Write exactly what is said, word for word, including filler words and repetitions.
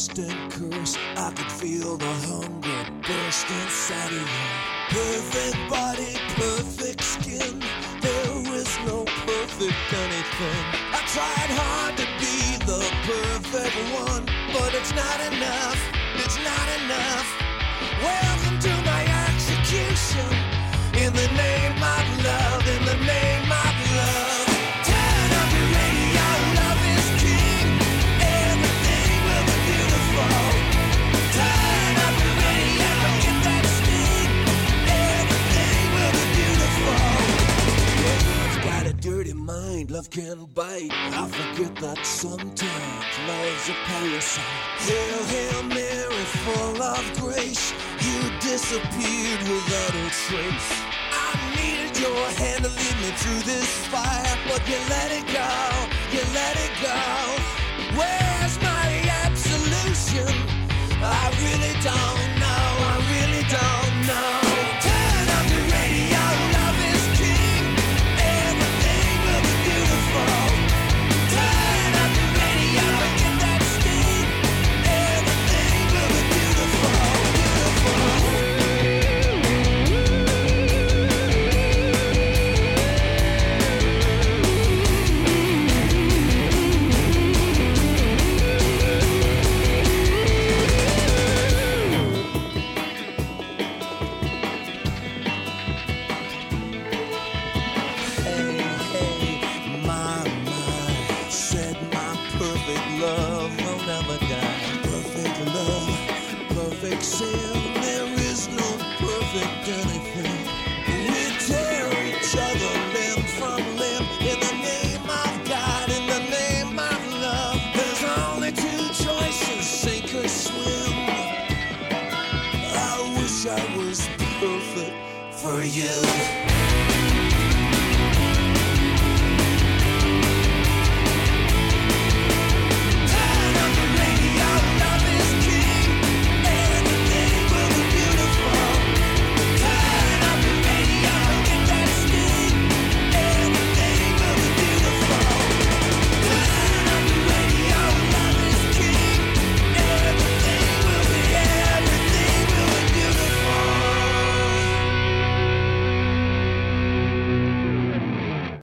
constant curse. I could feel the hunger burst inside of you. Perfect body, perfect skin. There is no perfect anything. I tried hard to be the perfect one, but it's not enough. It's not enough. Welcome to my execution. In the name of love, in the name of love. Turn up your radio, love is king. Everything will be beautiful. Turn up your radio, get that sting. Everything will be beautiful. Love's got a dirty mind, love can bite. I forget that sometimes love's a parasite. Hail, Hail Mary, full of grace. You disappeared without a trace. I needed your hand to lead me through this fire, but you let it go, you let it go. Where's my absolution? I really don't know, I really don't know. Turn up the radio, love is king. Everything will be beautiful. Turn up the radio and get that sting. Everything will be beautiful, beautiful. Sin, there is no perfect anything. We tear each other limb from limb. In the name of God, in the name of love. There's only two choices, sink or swim. I wish I was perfect for you.